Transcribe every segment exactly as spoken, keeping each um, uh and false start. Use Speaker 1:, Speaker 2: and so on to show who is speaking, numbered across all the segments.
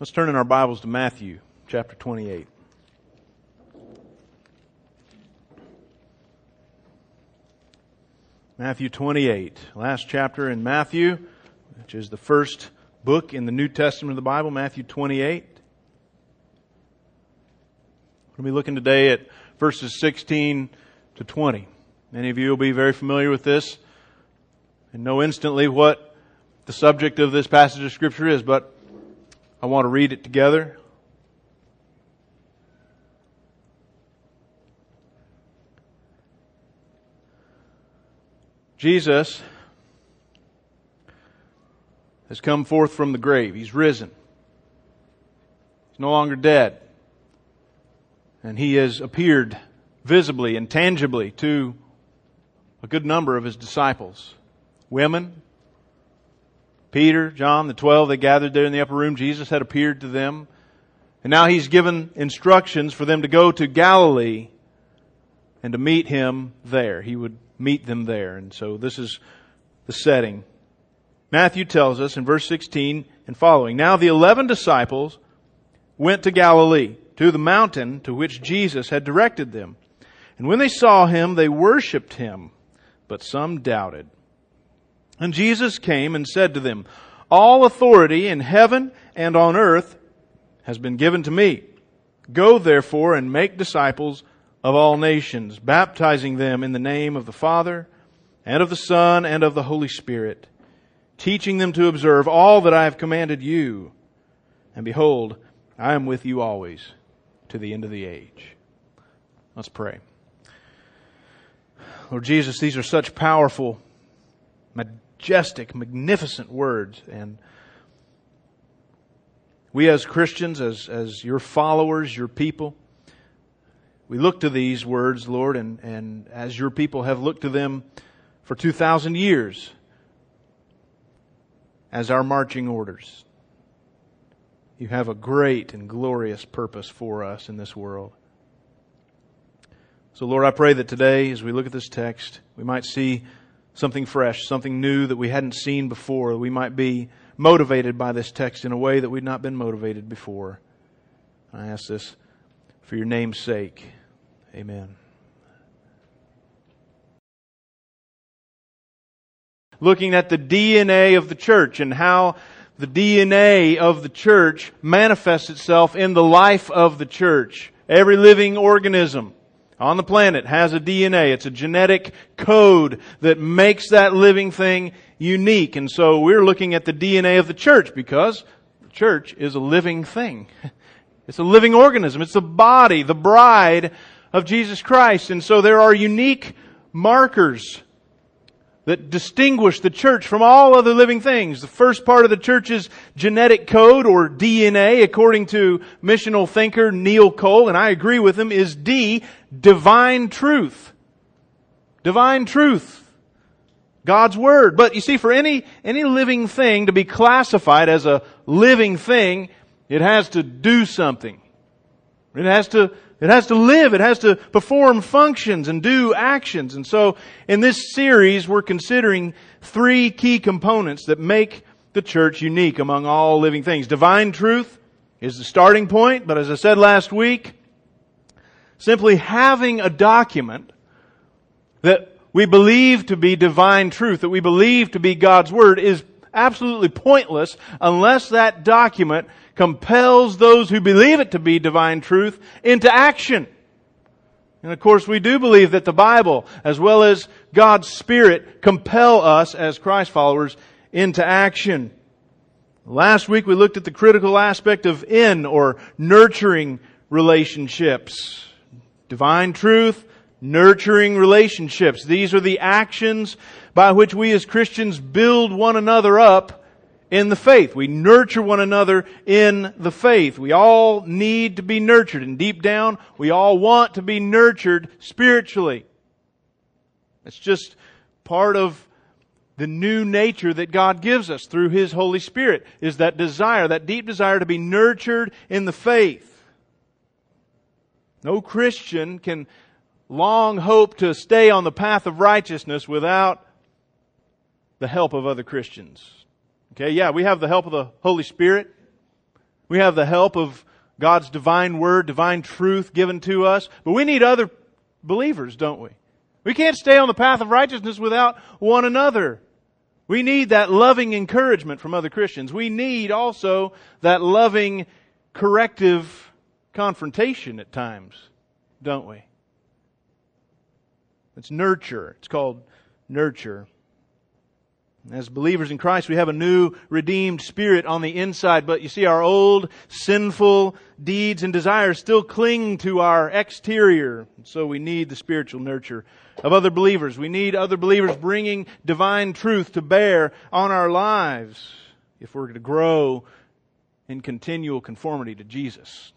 Speaker 1: Let's turn in our Bibles to Matthew chapter twenty-eight. Matthew twenty-eight, last chapter in Matthew, which is the first book in the New Testament of the Bible, Matthew twenty-eight. We'll be looking today at verses sixteen to twenty. Many of you will be very familiar with this and know instantly what the subject of this passage of Scripture is, but I want to read it together. Jesus has come forth from the grave. He's risen. He's no longer dead. And He has appeared visibly and tangibly to a good number of His disciples. Women, Peter, John, the twelve, they gathered there in the upper room. Jesus had appeared to them. And now He's given instructions for them to go to Galilee and to meet Him there. He would meet them there. And so this is the setting. Matthew tells us in verse sixteen and following, "Now the eleven disciples went to Galilee, to the mountain to which Jesus had directed them. And when they saw Him, they worshipped Him, but some doubted. And Jesus came and said to them, 'All authority in heaven and on earth has been given to me. Go therefore and make disciples of all nations, baptizing them in the name of the Father and of the Son and of the Holy Spirit, teaching them to observe all that I have commanded you. And behold, I am with you always to the end of the age.'" Let's pray. Lord Jesus, these are such powerful, majestic, magnificent words. And we as Christians, as, as your followers, your people, we look to these words, Lord, and, and as your people have looked to them for two thousand years as our marching orders. You have a great and glorious purpose for us in this world. So Lord, I pray that today, as we look at this text, we might see something fresh, something new that we hadn't seen before. We might be motivated by this text in a way that we've not been motivated before. I ask this for your name's sake. Amen. Looking at the D N A of the church and how the D N A of the church manifests itself in the life of the church. Every living organism on the planet has a D N A. It's a genetic code that makes that living thing unique. And so we're looking at the D N A of the church because the church is a living thing. It's a living organism. It's the body, the bride of Jesus Christ. And so there are unique markers that distinguish the church from all other living things. The first part of the church's genetic code, or D N A, according to missional thinker Neil Cole, and I agree with him, is D, divine truth. Divine truth. God's Word. But you see, for any, any living thing to be classified as a living thing, it has to do something. It has to It has to live. It has to perform functions and do actions. And so in this series, we're considering three key components that make the church unique among all living things. Divine truth is the starting point. But as I said last week, simply having a document that we believe to be divine truth, that we believe to be God's Word, is absolutely pointless unless that document compels those who believe it to be divine truth into action. And of course, we do believe that the Bible, as well as God's Spirit, compel us as Christ followers into action. Last week we looked at the critical aspect of in, or nurturing relationships. Divine truth, nurturing relationships. These are the actions by which we as Christians build one another up in the faith. We nurture one another in the faith. We all need to be nurtured. And deep down, we all want to be nurtured spiritually. It's just part of the new nature that God gives us through His Holy Spirit, is that desire, that deep desire to be nurtured in the faith. No Christian can long hope to stay on the path of righteousness without the help of other Christians. Okay, yeah, we have the help of the Holy Spirit. We have the help of God's divine word, divine truth given to us. But we need other believers, don't we? We can't stay on the path of righteousness without one another. We need that loving encouragement from other Christians. We need also that loving corrective confrontation at times, don't we? It's nurture. It's called nurture. As believers in Christ, we have a new redeemed spirit on the inside, but you see, our old sinful deeds and desires still cling to our exterior. So we need the spiritual nurture of other believers. We need other believers bringing divine truth to bear on our lives if we're to grow in continual conformity to Jesus.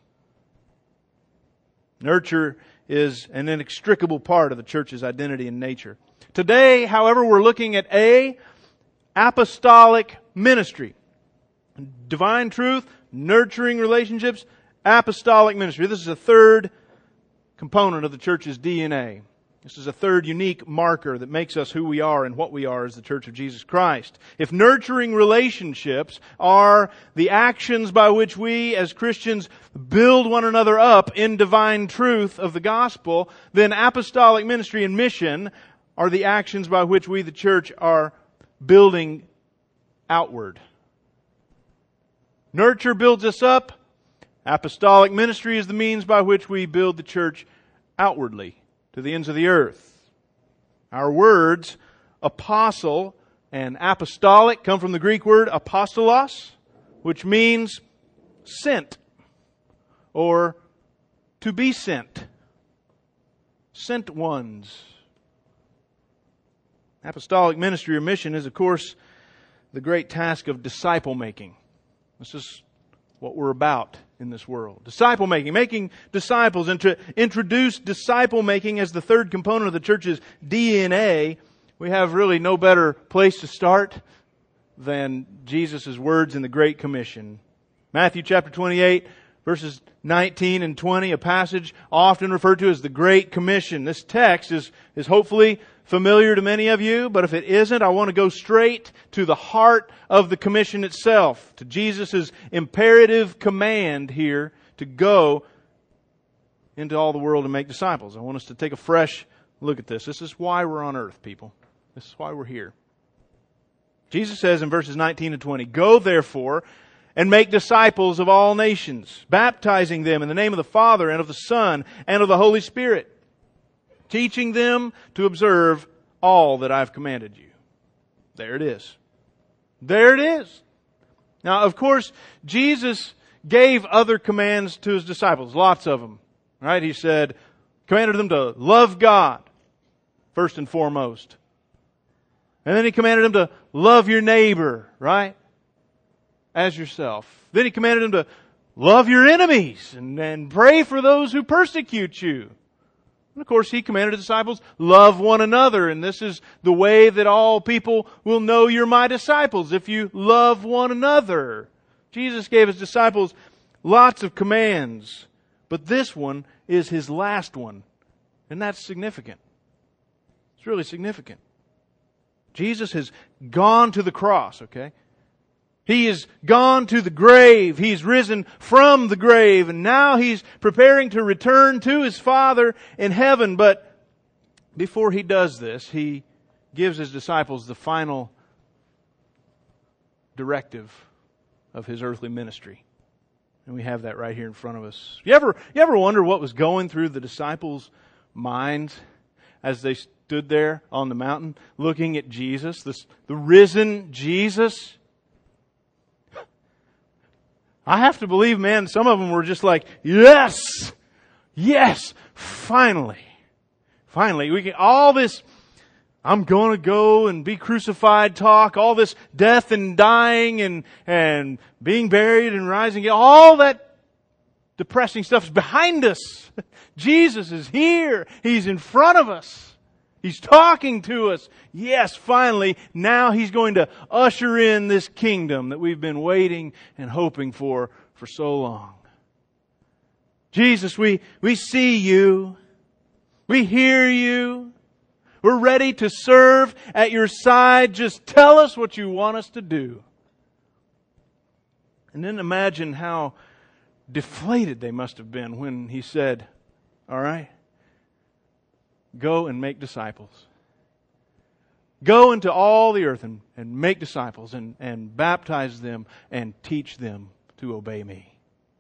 Speaker 1: Nurture is an inextricable part of the church's identity and nature. Today, however, we're looking at A, apostolic ministry. Divine truth, nurturing relationships, apostolic ministry. This is a third component of the church's D N A. This is a third unique marker that makes us who we are and what we are as the Church of Jesus Christ. If nurturing relationships are the actions by which we as Christians build one another up in divine truth of the gospel, then apostolic ministry and mission are the actions by which we, the church, are building outward. Nurture builds us up. Apostolic ministry is the means by which we build the church outwardly to the ends of the earth. Our words, apostle and apostolic, come from the Greek word apostolos, which means sent or to be sent. Sent ones. Apostolic ministry or mission is, of course, the great task of disciple making. This is what we're about in this world. Disciple making, making disciples, and to introduce disciple making as the third component of the church's D N A, we have really no better place to start than Jesus' words in the Great Commission. Matthew chapter twenty-eight, verses nineteen and twenty, a passage often referred to as the Great Commission. This text is, is hopefully familiar to many of you, but if it isn't, I want to go straight to the heart of the commission itself, to Jesus' imperative command here to go into all the world and make disciples. I want us to take a fresh look at this. This is why we're on earth, people. This is why we're here. Jesus says in verses nineteen and twenty, "Go therefore and make disciples of all nations, baptizing them in the name of the Father and of the Son and of the Holy Spirit, teaching them to observe all that I've commanded you." There it is. There it is. Now, of course, Jesus gave other commands to His disciples, lots of them. Right? He said, commanded them to love God, first and foremost. And then He commanded them to love your neighbor, right? As yourself. Then He commanded them to love your enemies and, and pray for those who persecute you. And of course, He commanded His disciples, love one another. And this is the way that all people will know you're my disciples, if you love one another. Jesus gave His disciples lots of commands. But this one is His last one. And that's significant. It's really significant. Jesus has gone to the cross, okay? He has gone to the grave. He's risen from the grave. And now He's preparing to return to His Father in heaven. But before He does this, He gives His disciples the final directive of His earthly ministry. And we have that right here in front of us. You ever, you ever wonder what was going through the disciples' minds as they stood there on the mountain looking at Jesus, this, the risen Jesus? I have to believe, man, some of them were just like, yes, yes, finally, finally, we can, all this, I'm going to go and be crucified talk, all this death and dying and, and being buried and rising, all that depressing stuff is behind us. Jesus is here. He's in front of us. He's talking to us. Yes, finally, now He's going to usher in this kingdom that we've been waiting and hoping for for so long. Jesus, we, we see You. We hear You. We're ready to serve at Your side. Just tell us what You want us to do. And then imagine how deflated they must have been when He said, all right, go and make disciples. Go into all the earth and, and make disciples and, and baptize them and teach them to obey Me.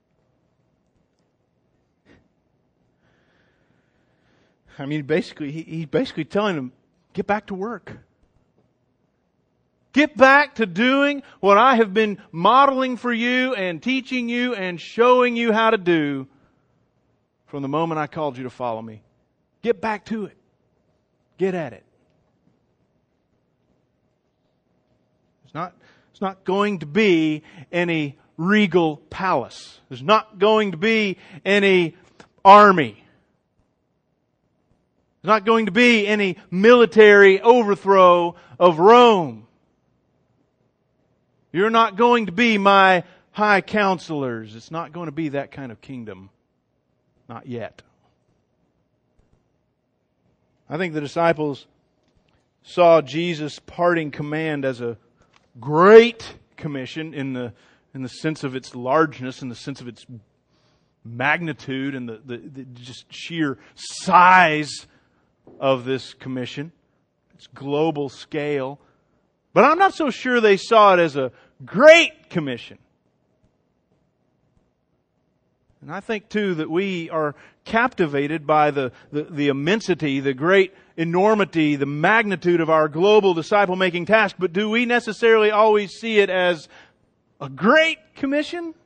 Speaker 1: I mean, basically, he, he's basically telling them, get back to work. Get back to doing what I have been modeling for you and teaching you and showing you how to do from the moment I called you to follow Me. Get back to it. Get at it. It's not, it's not going to be any regal palace. There's not going to be any army. There's not going to be any military overthrow of Rome. You're not going to be my high counselors. It's not going to be that kind of kingdom. Not yet. I think the disciples saw Jesus' parting command as a great commission in the in the sense of its largeness, in the sense of its magnitude, and the, the, the just sheer size of this commission, its global scale. But I'm not so sure they saw it as a great commission. And I think too that we are captivated by the, the, the immensity, the great enormity, the magnitude of our global disciple-making task. But do we necessarily always see it as a great commission?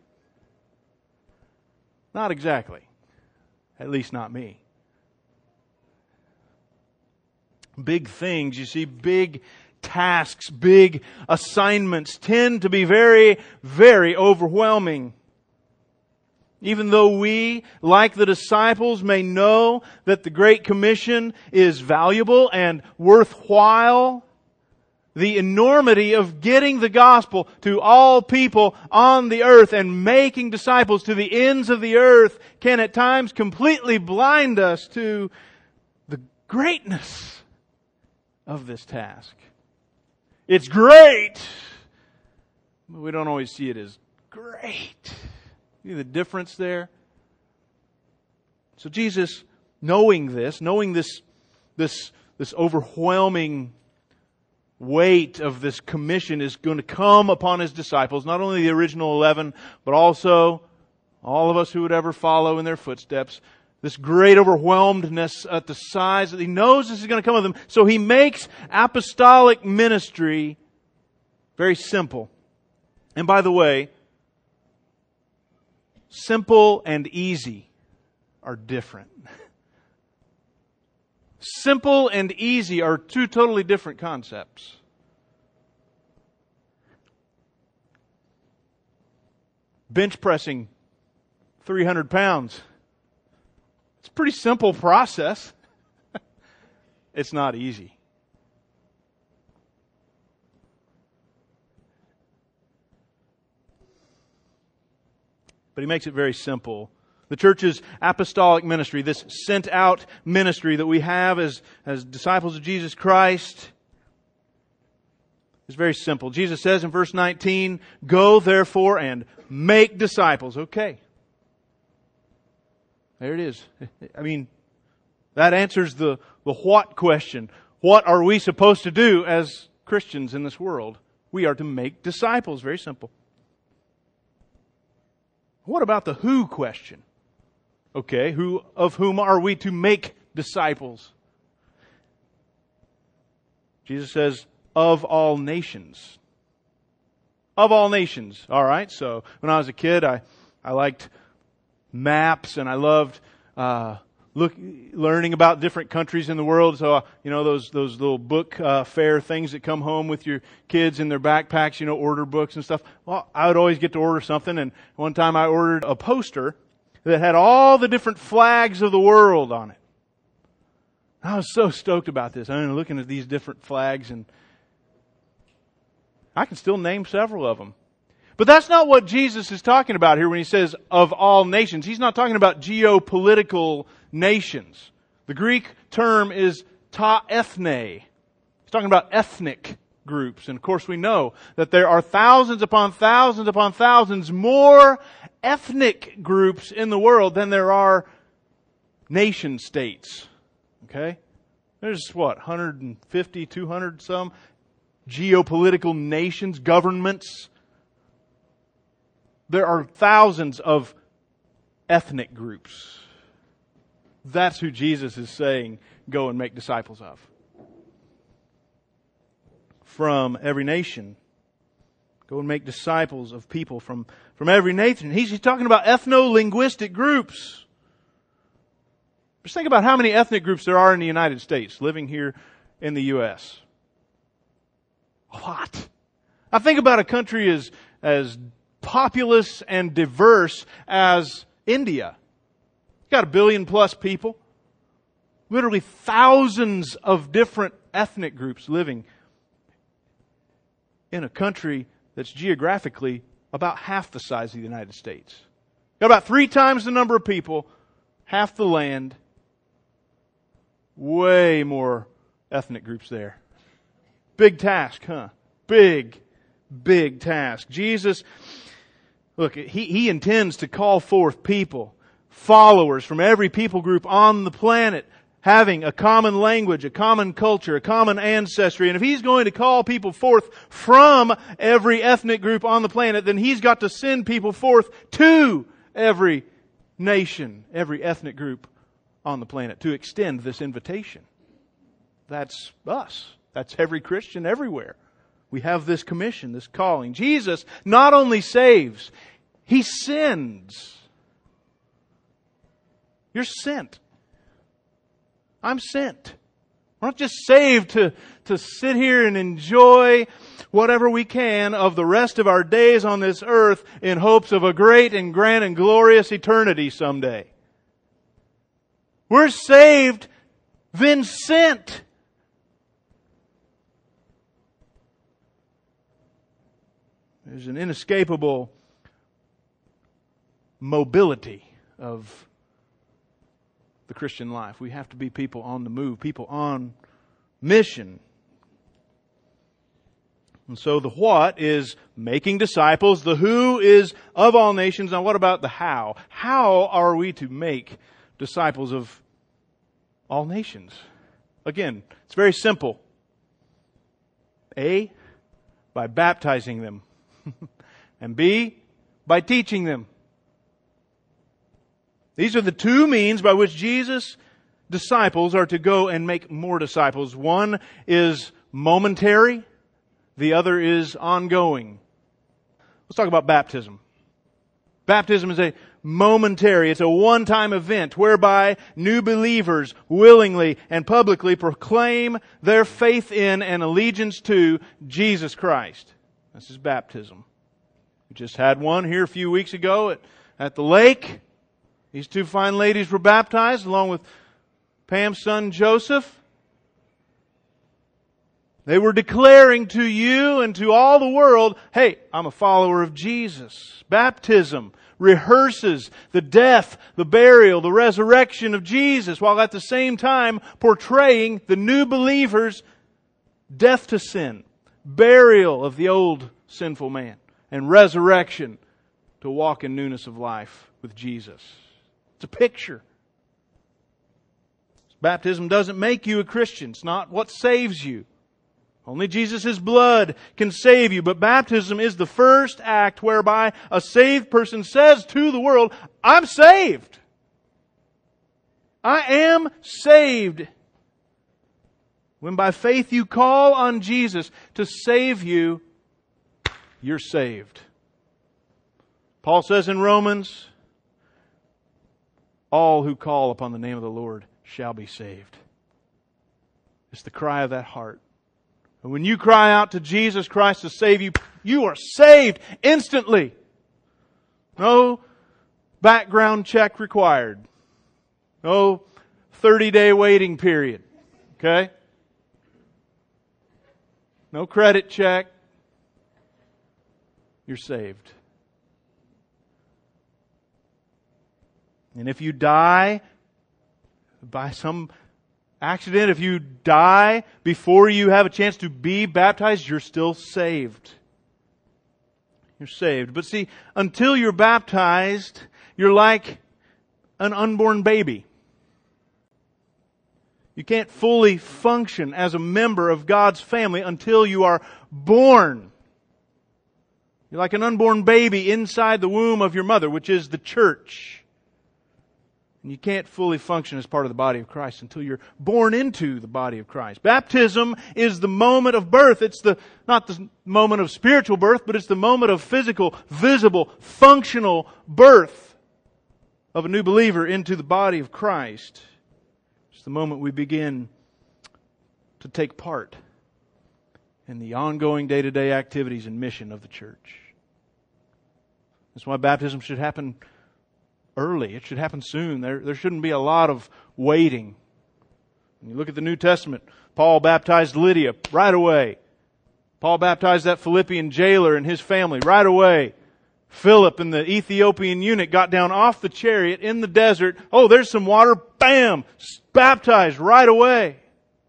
Speaker 1: Not exactly. At least not me. Big things, you see, big tasks, big assignments tend to be very, very overwhelming. Even though we, like the disciples, may know that the Great Commission is valuable and worthwhile, the enormity of getting the gospel to all people on the earth and making disciples to the ends of the earth can at times completely blind us to the greatness of this task. It's great, but we don't always see it as great. See the difference there? So Jesus, knowing this, knowing this, this, this overwhelming weight of this commission is going to come upon His disciples, not only the original eleven, but also all of us who would ever follow in their footsteps. This great overwhelmedness at the size that He knows this is going to come with Him. So He makes apostolic ministry very simple. And by the way, simple and easy are different. Simple and easy are two totally different concepts. Bench pressing three hundred pounds. It's a pretty simple process. It's not easy. But He makes it very simple. The church's apostolic ministry, this sent out ministry that we have as, as disciples of Jesus Christ, is very simple. Jesus says in verse nineteen, "Go therefore and make disciples." Okay. There it is. I mean, that answers the, the what question. What are we supposed to do as Christians in this world? We are to make disciples. Very simple. What about the who question? Okay, who of whom are we to make disciples? Jesus says, of all nations. Of all nations. All right, so when I was a kid, I, I liked maps and I loved uh, look learning about different countries in the world. So, uh, you know, those those little book uh, fair things that come home with your kids in their backpacks, you know, order books and stuff. Well, I would always get to order something. And one time I ordered a poster that had all the different flags of the world on it. I was so stoked about this. I mean, looking at these different flags, and I can still name several of them. But that's not what Jesus is talking about here when He says of all nations. He's not talking about geopolitical nations. The Greek term is ta ethne. He's talking about ethnic groups. And of course we know that there are thousands upon thousands upon thousands more ethnic groups in the world than there are nation states. Okay? There's what, one hundred fifty, two hundred some geopolitical nations, governments. There are thousands of ethnic groups. That's who Jesus is saying, go and make disciples of. From every nation. Go and make disciples of people from, from every nation. He's, he's talking about ethno-linguistic groups. Just think about how many ethnic groups there are in the United States living here in the U S A lot. I think about a country as, as populous and diverse as India. It's got a billion plus people. Literally thousands of different ethnic groups living in a country that's geographically about half the size of the United States. Got about three times the number of people, half the land, way more ethnic groups there. Big task, huh? Big, big task. Jesus, look, He, he intends to call forth people, followers from every people group on the planet, having a common language, a common culture, a common ancestry. And if He's going to call people forth from every ethnic group on the planet, then He's got to send people forth to every nation, every ethnic group on the planet to extend this invitation. That's us. That's every Christian everywhere. We have this commission, this calling. Jesus not only saves, He sends. You're sent. I'm sent. We're not just saved to, to sit here and enjoy whatever we can of the rest of our days on this earth in hopes of a great and grand and glorious eternity someday. We're saved, then sent. There's an inescapable mobility of the Christian life. We have to be people on the move, people on mission. And so the what is making disciples. The who is of all nations. Now what about the how? How are we to make disciples of all nations? Again, it's very simple. A, by baptizing them. And B, by teaching them. These are the two means by which Jesus' disciples are to go and make more disciples. One is momentary. The other is ongoing. Let's talk about baptism. Baptism is a momentary, it's a one-time event whereby new believers willingly and publicly proclaim their faith in and allegiance to Jesus Christ. This is baptism. We just had one here a few weeks ago at, at the lake. These two fine ladies were baptized along with Pam's son Joseph. They were declaring to you and to all the world, hey, I'm a follower of Jesus. Baptism rehearses the death, the burial, the resurrection of Jesus, while at the same time portraying the new believers' death to sin, burial of the old sinful man, and resurrection to walk in newness of life with Jesus. It's a picture. Baptism doesn't make you a Christian. It's not what saves you. Only Jesus' blood can save you. But baptism is the first act whereby a saved person says to the world, I'm saved. I am saved. When by faith you call on Jesus to save you, you're saved. Paul says in Romans, all who call upon the name of the Lord shall be saved. It's the cry of that heart. And when you cry out to Jesus Christ to save you, you are saved instantly. No background check required. No thirty-day waiting period. Okay? No credit check. You're saved. And if you die by some accident, if you die before you have a chance to be baptized, you're still saved. You're saved. But see, until you're baptized, you're like an unborn baby. You can't fully function as a member of God's family until you are born. You're like an unborn baby inside the womb of your mother, which is the church. And you can't fully function as part of the body of Christ until you're born into the body of Christ. Baptism is the moment of birth. It's the not the moment of spiritual birth, but it's the moment of physical, visible, functional birth of a new believer into the body of Christ. It's the moment we begin to take part in the ongoing day-to-day activities and mission of the church. That's why baptism should happen early. It should happen soon. There, there shouldn't be a lot of waiting. When you look at the New Testament, Paul baptized Lydia right away. Paul baptized that Philippian jailer and his family right away. Philip and the Ethiopian eunuch got down off the chariot in the desert. Oh, there's some water. Bam! Baptized right away.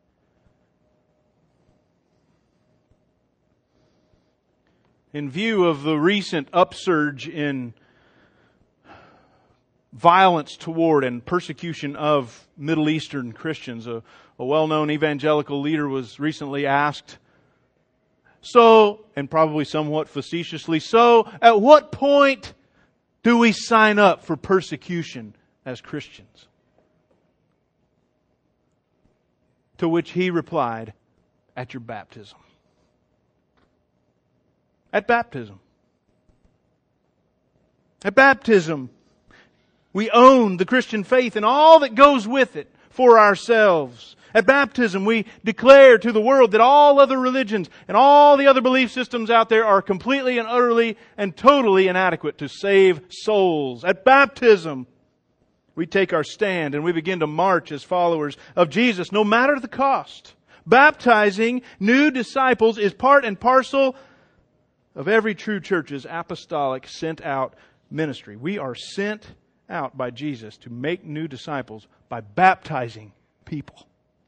Speaker 1: In view of the recent upsurge in violence toward and persecution of Middle Eastern Christians, a, a well-known evangelical leader was recently asked, so, and probably somewhat facetiously, so, at what point do we sign up for persecution as Christians? To which he replied, at your baptism. At baptism. At baptism, we own the Christian faith and all that goes with it for ourselves. At baptism, we declare to the world that all other religions and all the other belief systems out there are completely and utterly and totally inadequate to save souls. At baptism, we take our stand and we begin to march as followers of Jesus, no matter the cost. Baptizing new disciples is part and parcel of every true church's apostolic sent out ministry. We are sent out by Jesus to make new disciples by baptizing people.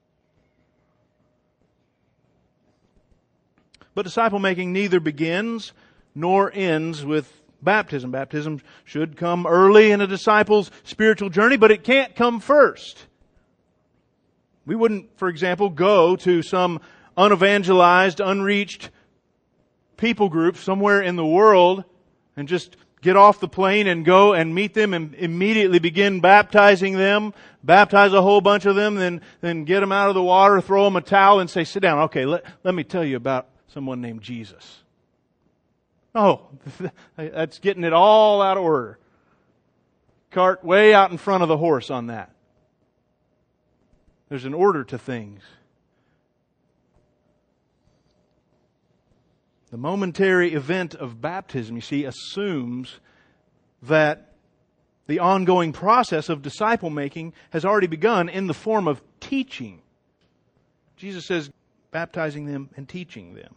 Speaker 1: But disciple making neither begins nor ends with baptism. Baptism should come early in a disciple's spiritual journey, but it can't come first. We wouldn't, for example, go to some unevangelized, unreached people group somewhere in the world and just get off the plane and go and meet them and immediately begin baptizing them, baptize a whole bunch of them, then, then get them out of the water, throw them a towel and say, sit down. Okay, let, let me tell you about someone named Jesus. Oh, that's getting it all out of order. Cart way out in front of the horse on that. There's an order to things. The momentary event of baptism, you see, assumes that the ongoing process of disciple making has already begun in the form of teaching. Jesus says, baptizing them and teaching them.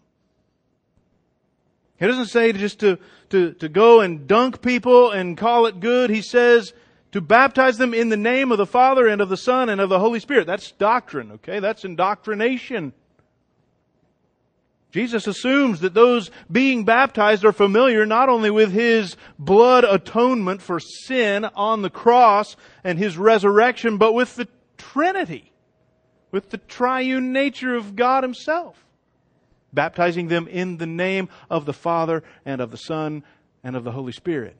Speaker 1: He doesn't say just to, to, to go and dunk people and call it good. He says to baptize them in the name of the Father and of the Son and of the Holy Spirit. That's doctrine, okay? That's indoctrination. Jesus assumes that those being baptized are familiar not only with His blood atonement for sin on the cross and His resurrection, but with the Trinity, with the triune nature of God Himself. Baptizing them in the name of the Father and of the Son and of the Holy Spirit.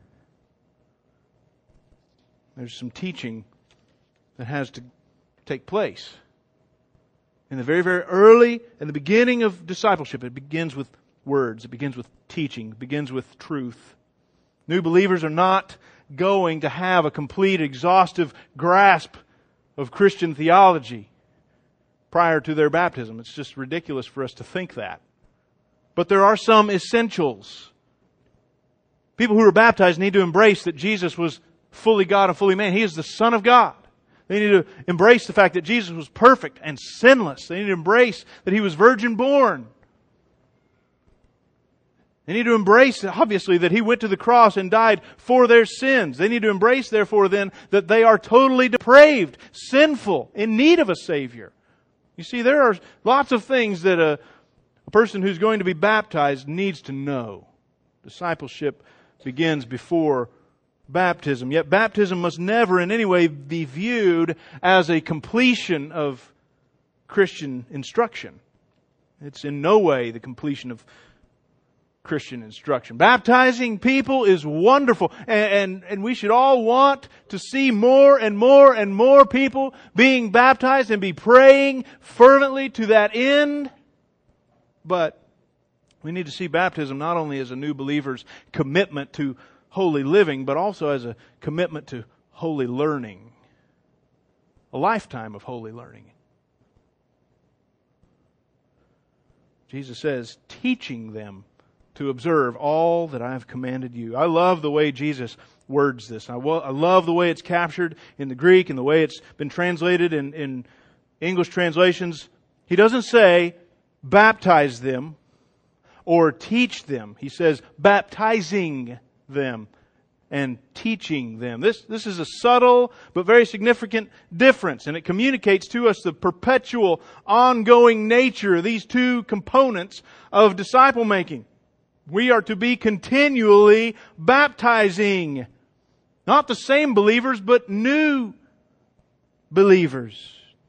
Speaker 1: There's some teaching that has to take place. In the very, very early, in the beginning of discipleship, it begins with words. It begins with teaching. It begins with truth. New believers are not going to have a complete, exhaustive grasp of Christian theology prior to their baptism. It's just ridiculous for us to think that. But there are some essentials. People who are baptized need to embrace that Jesus was fully God and fully man. He is the Son of God. They need to embrace the fact that Jesus was perfect and sinless. They need to embrace that He was virgin born. They need to embrace, obviously, that He went to the cross and died for their sins. They need to embrace, therefore, then, that they are totally depraved, sinful, in need of a Savior. You see, there are lots of things that a, a person who's going to be baptized needs to know. Discipleship begins before baptism. Yet baptism must never in any way be viewed as a completion of Christian instruction. It's in no way the completion of Christian instruction. Baptizing people is wonderful, and, and, and we should all want to see more and more and more people being baptized and be praying fervently to that end. But we need to see baptism not only as a new believer's commitment to holy living, but also as a commitment to holy learning. A lifetime of holy learning. Jesus says, teaching them to observe all that I have commanded you. I love the way Jesus words this. I, I love the way it's captured in the Greek and the way it's been translated in, in English translations. He doesn't say, baptize them or teach them. He says, baptizing them and teaching them. This, this is a subtle but very significant difference, and it communicates to us the perpetual, ongoing nature of these two components of disciple making. We are to be continually baptizing. Not the same believers, but new believers.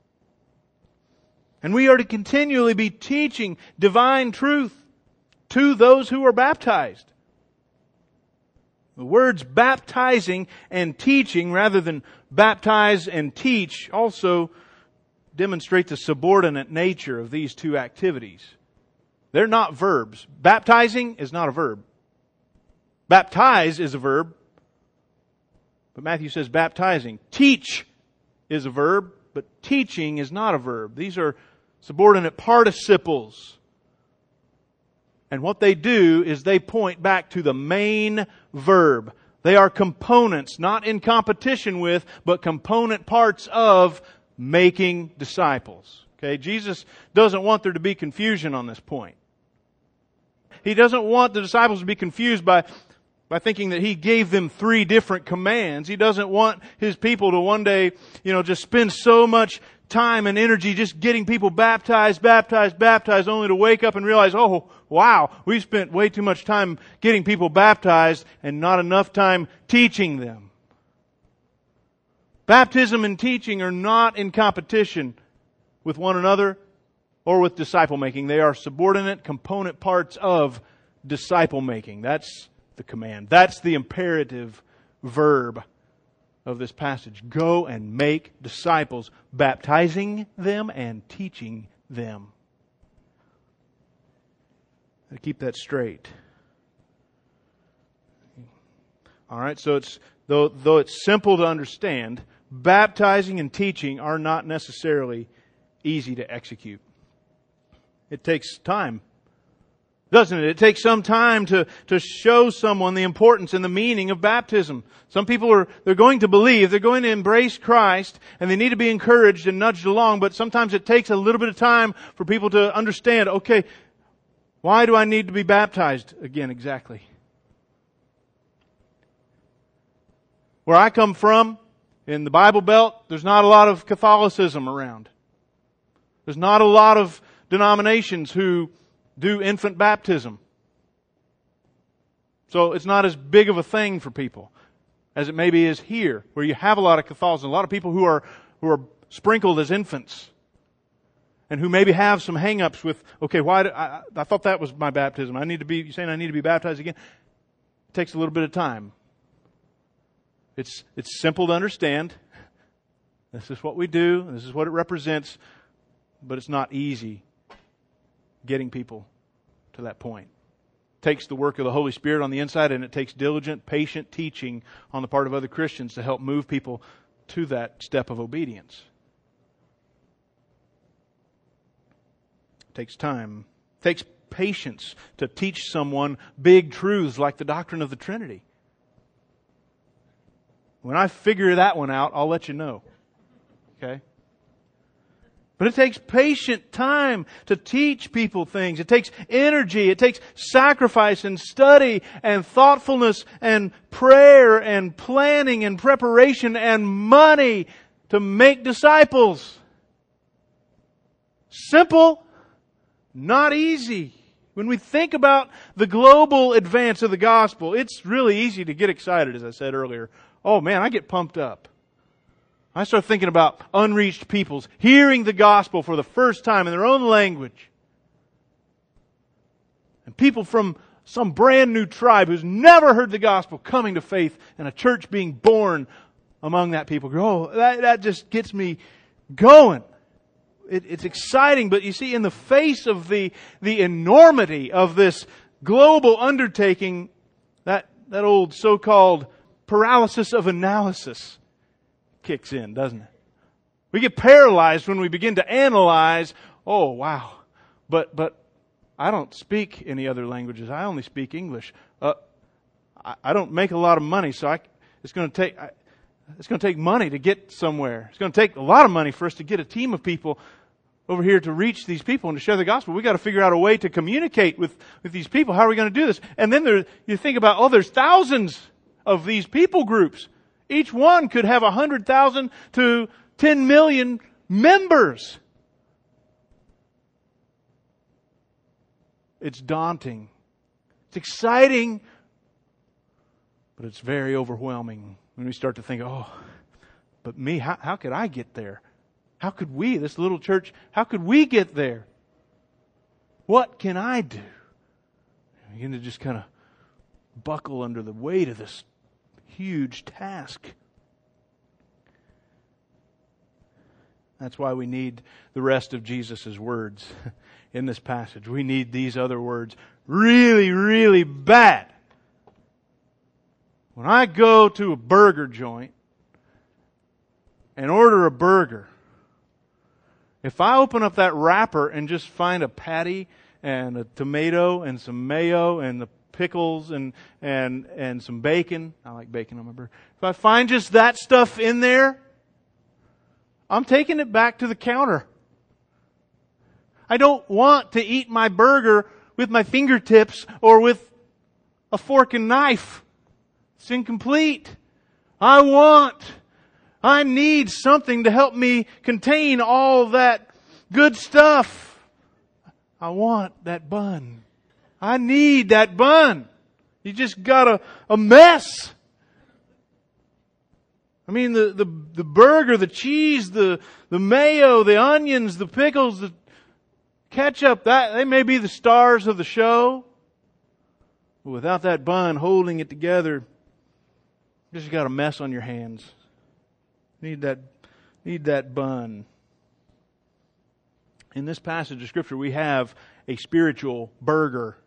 Speaker 1: And we are to continually be teaching divine truth to those who are baptized. The words baptizing and teaching, rather than baptize and teach, also demonstrate the subordinate nature of these two activities. They're not verbs. Baptizing is not a verb. Baptize is a verb. But Matthew says baptizing. Teach is a verb, but teaching is not a verb. These are subordinate participles. And what they do is they point back to the main verb. They are components, not in competition with, but component parts of making disciples. Okay, Jesus doesn't want there to be confusion on this point. He doesn't want the disciples to be confused by, by thinking that He gave them three different commands. He doesn't want His people to one day, you know, just spend so much time and energy just getting people baptized, baptized, baptized, only to wake up and realize, oh, wow, we've spent way too much time getting people baptized and not enough time teaching them. Baptism and teaching are not in competition with one another or with disciple making. They are subordinate component parts of disciple making. That's the command. That's the imperative verb of this passage. Go and make disciples, baptizing them and teaching them. To keep that straight. All right, so it's though though it's simple to understand, baptizing and teaching are not necessarily easy to execute. It takes time, doesn't it? It takes some time to, to show someone the importance and the meaning of baptism. Some people are, they're going to believe, they're going to embrace Christ, and they need to be encouraged and nudged along, but sometimes it takes a little bit of time for people to understand, okay, why do I need to be baptized again exactly? Where I come from, in the Bible Belt, there's not a lot of Catholicism around. There's not a lot of denominations who do infant baptism. So it's not as big of a thing for people as it maybe is here, where you have a lot of Catholicism, a lot of people who are who are sprinkled as infants, and who maybe have some hang-ups with, okay, why do, I, I thought that was my baptism. I need to be, you're saying I need to be baptized again? It takes a little bit of time. It's it's simple to understand. This is what we do. This is what it represents. But it's not easy getting people to that point. It takes the work of the Holy Spirit on the inside, and it takes diligent, patient teaching on the part of other Christians to help move people to that step of obedience. It takes time. It takes patience to teach someone big truths like the doctrine of the Trinity. When I figure that one out, I'll let you know. Okay? But it takes patient time to teach people things. It takes energy. It takes sacrifice and study and thoughtfulness and prayer and planning and preparation and money to make disciples. Simple, not easy. When we think about the global advance of the gospel, it's really easy to get excited, as I said earlier. Oh man, I get pumped up. I start thinking about unreached peoples hearing the gospel for the first time in their own language. And people from some brand new tribe who's never heard the gospel coming to faith and a church being born among that people. Oh, that, that just gets me going. It, it's exciting, but you see, in the face of the, the enormity of this global undertaking, that, that old so-called paralysis of analysis kicks in, doesn't it? We get paralyzed when we begin to analyze, oh wow, but but I don't speak any other languages. I only speak English. Uh, I, I don't make a lot of money, so I, it's going to take I, it's going to take money to get somewhere. It's going to take a lot of money for us to get a team of people over here to reach these people and to share the gospel. We've got to figure out a way to communicate with, with these people. How are we going to do this? And then there, you think about, oh, there's thousands of these people groups. Each one could have one hundred thousand to ten million members. It's daunting. It's exciting. But it's very overwhelming when we start to think, oh, but me, how, how could I get there? How could we, this little church, how could we get there? What can I do? I begin to just kind of buckle under the weight of this huge task. That's why we need the rest of Jesus' words in this passage. We need these other words really, really bad. When I go to a burger joint and order a burger, if I open up that wrapper and just find a patty and a tomato and some mayo and the pickles and and and some bacon. I like bacon on my burger. If I find just that stuff in there, I'm taking it back to the counter. I don't want to eat my burger with my fingertips or with a fork and knife. It's incomplete. I want, I need something to help me contain all that good stuff. I want that bun. I need that bun. You just got a, a mess. I mean, the, the, the burger, the cheese, the, the mayo, the onions, the pickles, the ketchup, that they may be the stars of the show. But without that bun holding it together, you just got a mess on your hands. Need that, need that bun. In this passage of Scripture, we have a spiritual burger.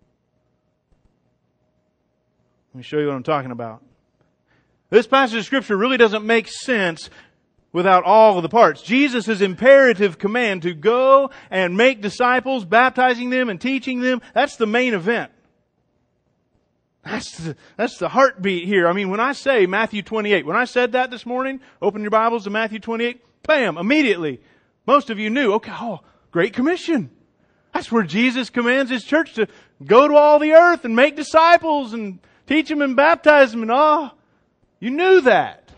Speaker 1: Let me show you what I'm talking about. This passage of Scripture really doesn't make sense without all of the parts. Jesus' imperative command to go and make disciples, baptizing them and teaching them, that's the main event. That's the, that's the heartbeat here. I mean, when I say Matthew twenty-eight, when I said that this morning, open your Bibles to Matthew twenty-eight, bam, immediately, most of you knew, okay, oh, Great Commission. That's where Jesus commands His church to go to all the earth and make disciples and teach them and baptize them and oh, you knew that.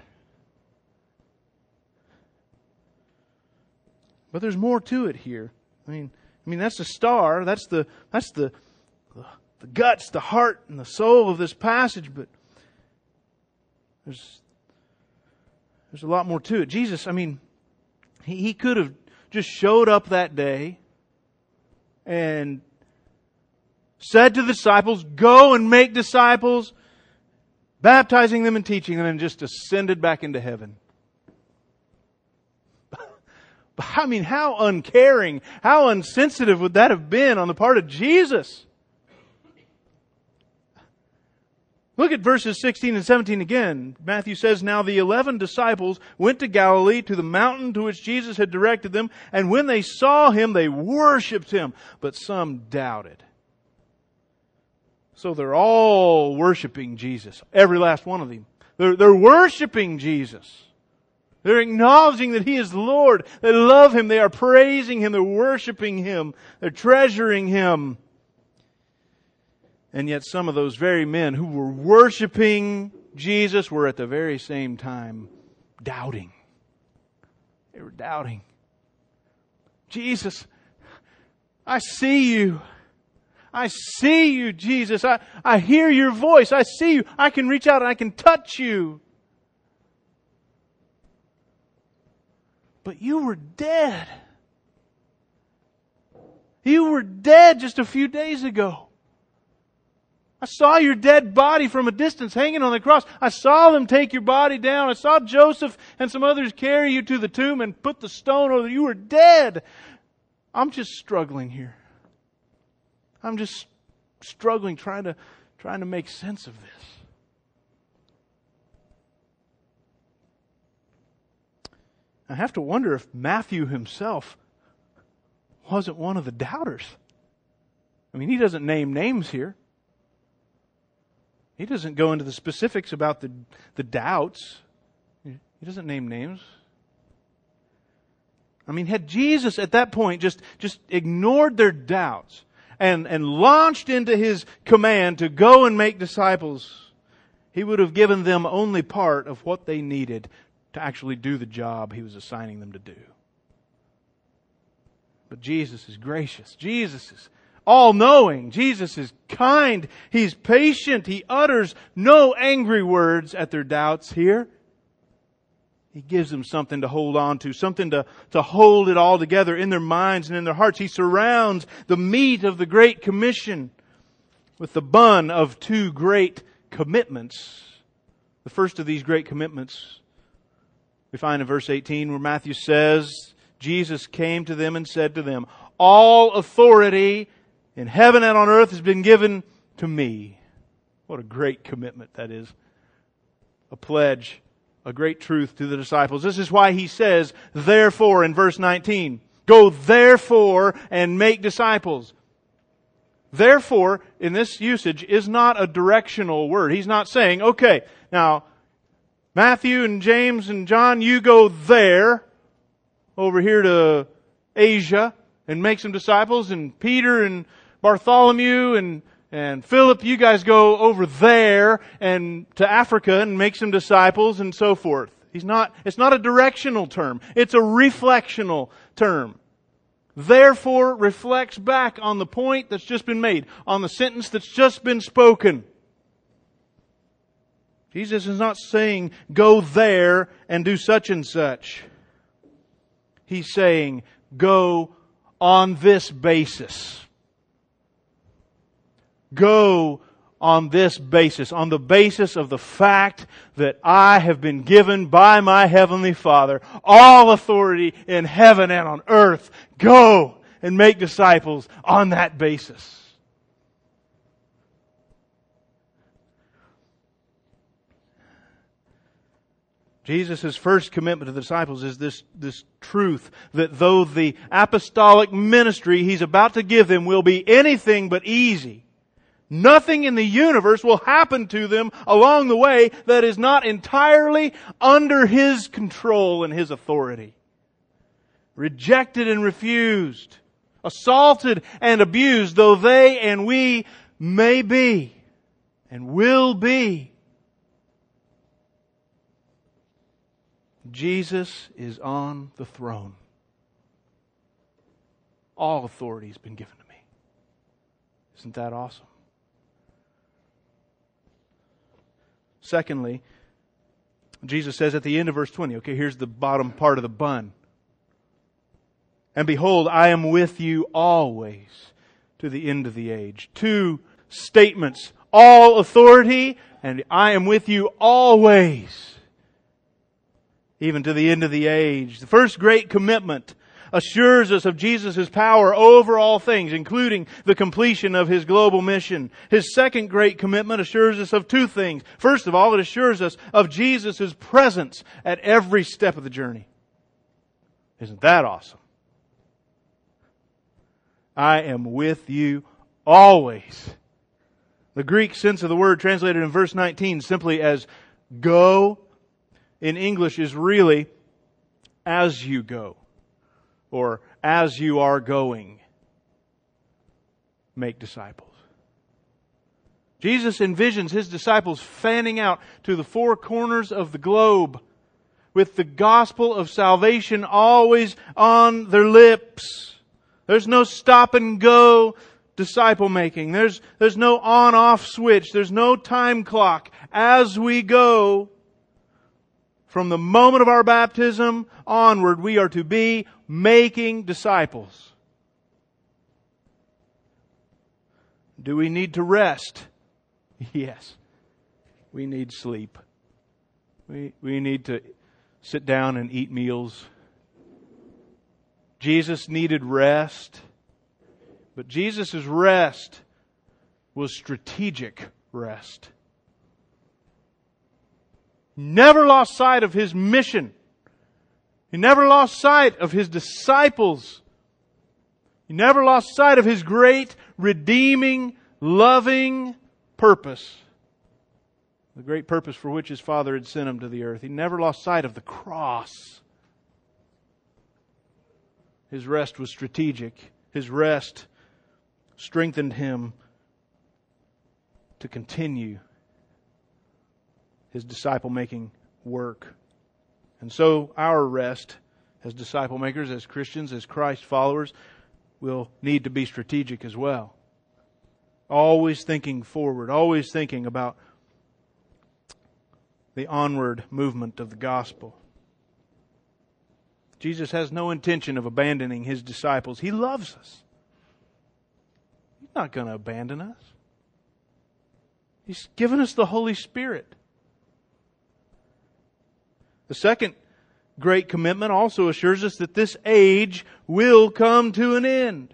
Speaker 1: But there's more to it here. I mean, I mean that's the star, that's the that's the the guts, the heart, and the soul of this passage, but there's there's a lot more to it. Jesus, I mean, he, he could have just showed up that day and said to the disciples, go and make disciples, baptizing them and teaching them, and just ascended back into heaven. But I mean, how uncaring, how insensitive would that have been on the part of Jesus? Look at verses sixteen and seventeen again. Matthew says, now the eleven disciples went to Galilee to the mountain to which Jesus had directed them, and when they saw Him, they worshipped Him, but some doubted. So they're all worshiping Jesus. Every last one of them. They're, they're worshiping Jesus. They're acknowledging that He is Lord. They love Him. They are praising Him. They're worshiping Him. They're treasuring Him. And yet some of those very men who were worshiping Jesus were at the very same time doubting. They were doubting. Jesus, I see You. I see You, Jesus. I, I hear Your voice. I see You. I can reach out and I can touch You. But You were dead. You were dead just a few days ago. I saw Your dead body from a distance hanging on the cross. I saw them take Your body down. I saw Joseph and some others carry You to the tomb and put the stone over. You were dead. I'm just struggling here. I'm just struggling trying to, trying to make sense of this. I have to wonder if Matthew himself wasn't one of the doubters. I mean, he doesn't name names here. He doesn't go into the specifics about the, the doubts. He doesn't name names. I mean, had Jesus at that point just, just ignored their doubts and, and launched into His command to go and make disciples, He would have given them only part of what they needed to actually do the job He was assigning them to do. But Jesus is gracious. Jesus is all-knowing. Jesus is kind. He's patient. He utters no angry words at their doubts here. He gives them something to hold on to, something to, to hold it all together in their minds and in their hearts. He surrounds the meat of the Great Commission with the bun of two great commitments. The first of these great commitments we find in verse eighteen, where Matthew says, Jesus came to them and said to them, all authority in heaven and on earth has been given to me. What a great commitment that is. A pledge, a great truth to the disciples. This is why He says, therefore, in verse nineteen, go therefore and make disciples. Therefore, in this usage, is not a directional word. He's not saying, okay, now, Matthew and James and John, you go there, over here to Asia, and make some disciples, and Peter and Bartholomew and, and Philip, you guys go over there and to Africa and make some disciples, and so forth. He's not, it's not a directional term. It's a reflectional term. Therefore reflects back on the point that's just been made, on the sentence that's just been spoken. Jesus is not saying, go there and do such and such. He's saying, go on this basis. Go on this basis, on the basis of the fact that I have been given by my Heavenly Father all authority in heaven and on earth. Go and make disciples on that basis. Jesus' first commitment to the disciples is this, this truth that though the apostolic ministry He's about to give them will be anything but easy, nothing in the universe will happen to them along the way that is not entirely under His control and His authority. Rejected and refused, assaulted and abused, though they and we may be and will be, Jesus is on the throne. All authority has been given to me. Isn't that awesome? Secondly, Jesus says at the end of verse twenty, okay, here's the bottom part of the bun. And behold, I am with you always to the end of the age. Two statements. All authority and I am with you always, even to the end of the age. The first great commitment assures us of Jesus' power over all things, including the completion of His global mission. His second great commitment assures us of two things. First of all, it assures us of Jesus' presence at every step of the journey. Isn't that awesome? I am with you always. The Greek sense of the word translated in verse nineteen simply as go in English is really as you go, or as you are going, make disciples. Jesus envisions His disciples fanning out to the four corners of the globe with the gospel of salvation always on their lips. There's no stop and go disciple making. There's, there's no on-off switch. There's no time clock. As we go, from the moment of our baptism onward, we are to be making disciples. Do we need to rest? Yes. We need sleep. We, we need to sit down and eat meals. Jesus needed rest. But Jesus' rest was strategic rest. He never lost sight of His mission. He never lost sight of His disciples. He never lost sight of His great, redeeming, loving purpose. The great purpose for which His Father had sent Him to the earth. He never lost sight of the cross. His rest was strategic. His rest strengthened Him to continue His disciple-making work. And so our rest as disciple makers, as Christians, as Christ followers, will need to be strategic as well. Always thinking forward, always thinking about the onward movement of the gospel. Jesus has no intention of abandoning His disciples. He loves us. He's not going to abandon us. He's given us the Holy Spirit. The second great commitment also assures us that this age will come to an end.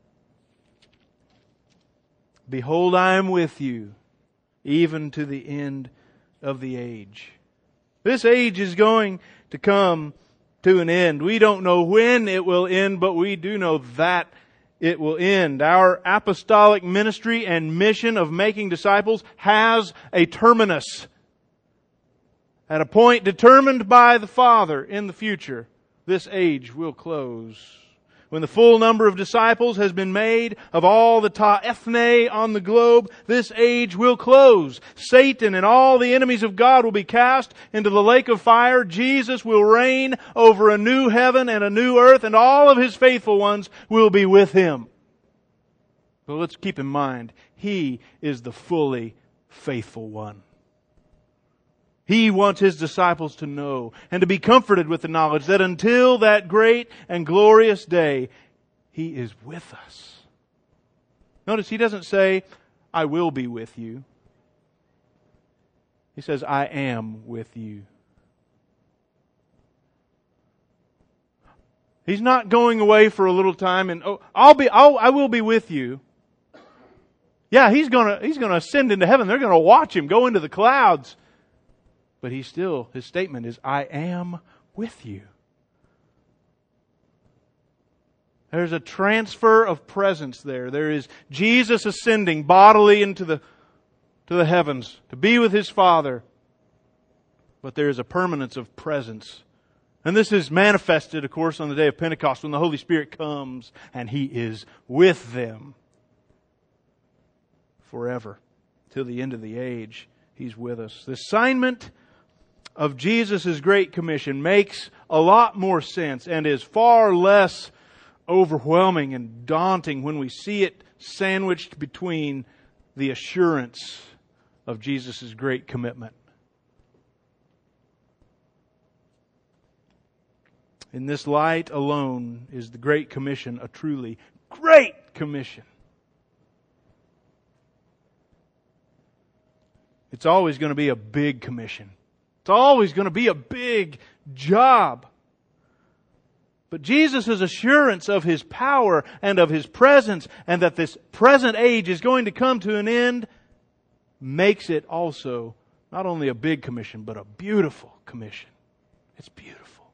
Speaker 1: Behold, I am with you, even to the end of the age. This age is going to come to an end. We don't know when it will end, but we do know that it will end. Our apostolic ministry and mission of making disciples has a terminus. At a point determined by the Father in the future, this age will close. When the full number of disciples has been made of all the ta ethne on the globe, this age will close. Satan and all the enemies of God will be cast into the lake of fire. Jesus will reign over a new heaven and a new earth, and all of His faithful ones will be with Him. But let's keep in mind, He is the fully faithful one. He wants His disciples to know and to be comforted with the knowledge that until that great and glorious day, He is with us. Notice He doesn't say, I will be with you. He says, I am with you. He's not going away for a little time and, oh, I'll be, I'll, I will be with you. Yeah, He's gonna, He's gonna ascend into heaven. They're gonna watch Him go into the clouds. But He still, His statement is, I am with you. There's a transfer of presence there. There is Jesus ascending bodily into the, to the heavens to be with His Father. But there is a permanence of presence. And this is manifested, of course, on the day of Pentecost when the Holy Spirit comes and He is with them forever. Till the end of the age, He's with us. The assignment of Jesus' Great Commission makes a lot more sense and is far less overwhelming and daunting when we see it sandwiched between the assurance of Jesus' great commitment. In this light alone is the Great Commission a truly great commission. It's always going to be a big commission. It's always going to be a big job. But Jesus' assurance of His power and of His presence and that this present age is going to come to an end makes it also not only a big commission, but a beautiful commission. It's beautiful.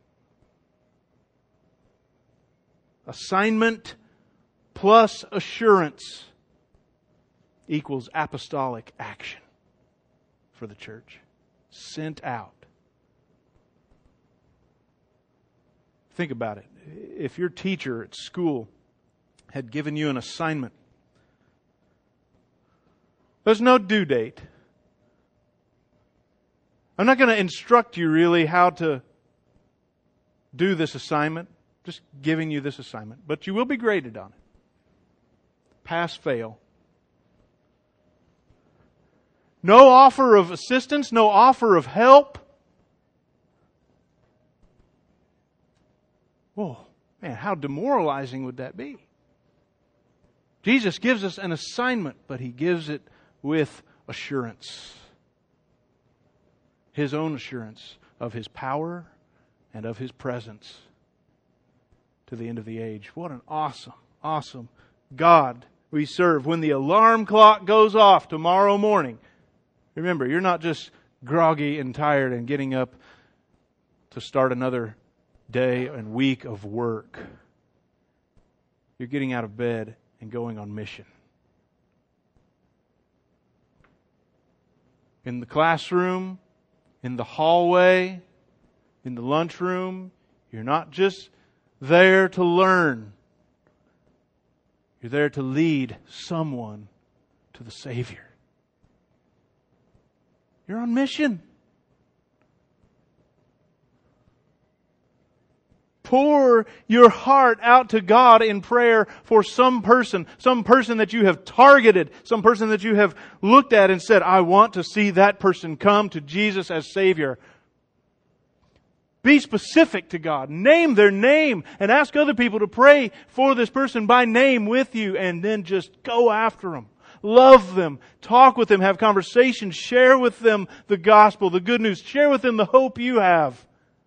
Speaker 1: Assignment plus assurance equals apostolic action for the church. Sent out. Think about it. If your teacher at school had given you an assignment, there's no due date. I'm not going to instruct you really how to do this assignment. Just giving you this assignment. But you will be graded on it. Pass, fail. No offer of assistance, no offer of help. Whoa, man, how demoralizing would that be? Jesus gives us an assignment, but He gives it with assurance. His own assurance of His power and of His presence to the end of the age. What an awesome, awesome God we serve. When the alarm clock goes off tomorrow morning, remember, you're not just groggy and tired and getting up to start another day and week of work. You're getting out of bed and going on mission. In the classroom, in the hallway, in the lunchroom, you're not just there to learn. You're there to lead someone to the Savior. You're on mission. Pour your heart out to God in prayer for some person, some person that you have targeted, some person that you have looked at and said, I want to see that person come to Jesus as Savior. Be specific to God. Name their name and ask other people to pray for this person by name with you, and then just go after them. Love them. Talk with them. Have conversations. Share with them the gospel, the good news. Share with them the hope you have.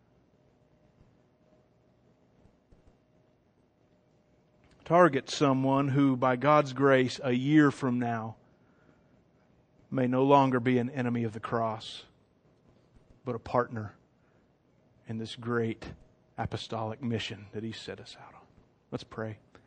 Speaker 1: Target someone who, by God's grace, a year from now, may no longer be an enemy of the cross, but a partner in this great apostolic mission that He set us out on. Let's pray.